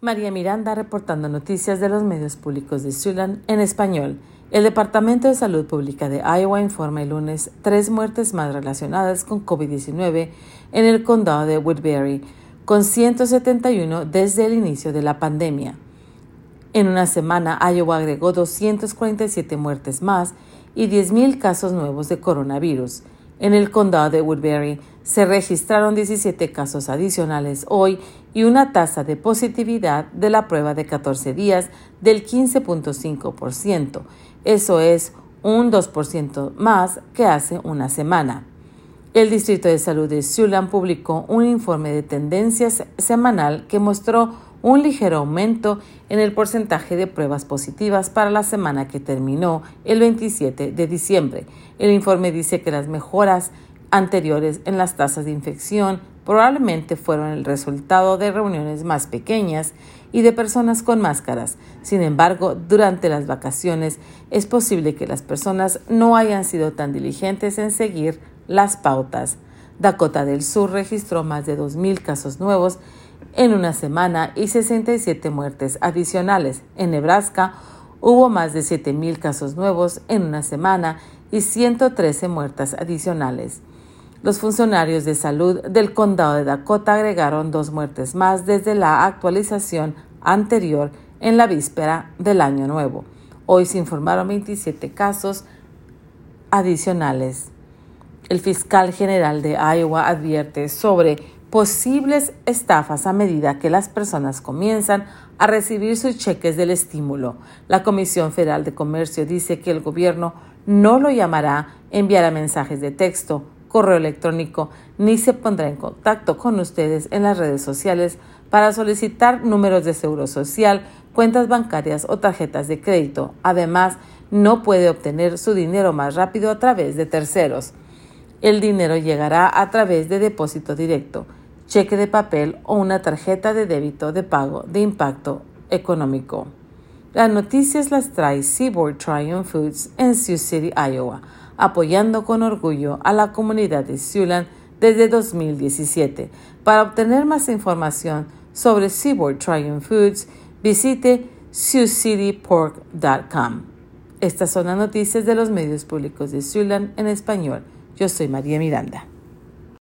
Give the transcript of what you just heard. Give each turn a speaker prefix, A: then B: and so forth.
A: María Miranda reportando noticias de los medios públicos de Siouxland en español. El Departamento de Salud Pública de Iowa informa el lunes 3 muertes más relacionadas con COVID-19 en el condado de Woodbury, con 171 desde el inicio de la pandemia. En una semana, Iowa agregó 247 muertes más y 10,000 casos nuevos de coronavirus. En el condado de Woodbury se registraron 17 casos adicionales hoy y una tasa de positividad de la prueba de 14 días del 15.5%. Eso es un 2% más que hace una semana. El Distrito de Salud de Siouxland publicó un informe de tendencias semanal que mostró un ligero aumento en el porcentaje de pruebas positivas para la semana que terminó el 27 de diciembre. El informe dice que las mejoras anteriores en las tasas de infección probablemente fueron el resultado de reuniones más pequeñas y de personas con máscaras. Sin embargo, durante las vacaciones es posible que las personas no hayan sido tan diligentes en seguir las pautas. Dakota del Sur registró más de 2,000 casos nuevos en una semana y 67 muertes adicionales. En Nebraska hubo más de 7,000 casos nuevos en una semana y 113 muertes adicionales. Los funcionarios de salud del condado de Dakota agregaron 2 muertes más desde la actualización anterior en la víspera del Año Nuevo. Hoy se informaron 27 casos adicionales. El fiscal general de Iowa advierte sobre posibles estafas a medida que las personas comienzan a recibir sus cheques del estímulo. La Comisión Federal de Comercio dice que el gobierno no lo llamará, enviará mensajes de texto, correo electrónico, ni se pondrá en contacto con ustedes en las redes sociales para solicitar números de seguro social, cuentas bancarias o tarjetas de crédito. Además, no puede obtener su dinero más rápido a través de terceros. El dinero llegará a través de depósito directo, cheque de papel o una tarjeta de débito de pago de impacto económico. Las noticias las trae Seaboard Triumph Foods en Sioux City, Iowa, apoyando con orgullo a la comunidad de Siouxland desde 2017. Para obtener más información sobre Seaboard Triumph Foods, visite siouxcitypork.com. Estas son las noticias de los medios públicos de Siouxland en español. Yo soy María Miranda.